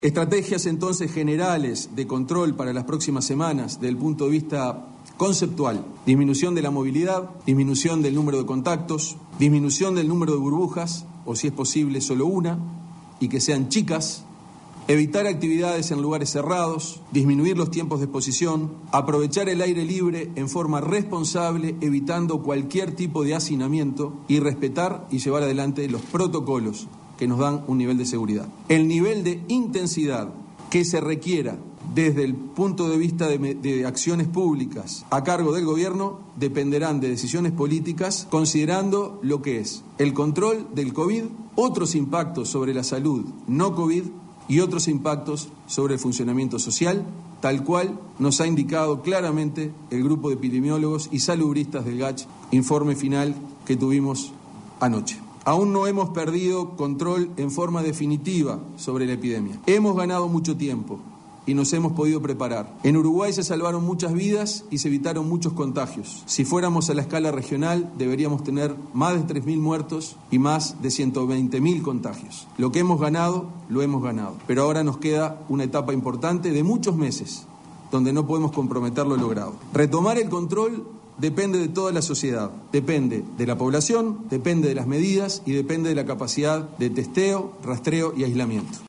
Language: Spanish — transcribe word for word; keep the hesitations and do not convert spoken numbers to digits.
Estrategias entonces generales de control para las próximas semanas desde el punto de vista conceptual: disminución de la movilidad, disminución del número de contactos, disminución del número de burbujas, o si es posible solo una, y que sean chicas, evitar actividades en lugares cerrados, disminuir los tiempos de exposición, aprovechar el aire libre en forma responsable, evitando cualquier tipo de hacinamiento, y respetar y llevar adelante los protocolos que nos dan un nivel de seguridad. El nivel de intensidad que se requiera desde el punto de vista de, de acciones públicas a cargo del gobierno dependerán de decisiones políticas, considerando lo que es el control del COVID, otros impactos sobre la salud no COVID y otros impactos sobre el funcionamiento social, tal cual nos ha indicado claramente el grupo de epidemiólogos y salubristas del G A C H, informe final que tuvimos anoche. Aún no hemos perdido control en forma definitiva sobre la epidemia. Hemos ganado mucho tiempo y nos hemos podido preparar. En Uruguay se salvaron muchas vidas y se evitaron muchos contagios. Si fuéramos a la escala regional, deberíamos tener más de tres mil muertos y más de ciento veinte mil contagios. Lo que hemos ganado, lo hemos ganado. Pero ahora nos queda una etapa importante de muchos meses, donde no podemos comprometer lo logrado. Retomar el control depende de toda la sociedad, depende de la población, depende de las medidas y depende de la capacidad de testeo, rastreo y aislamiento.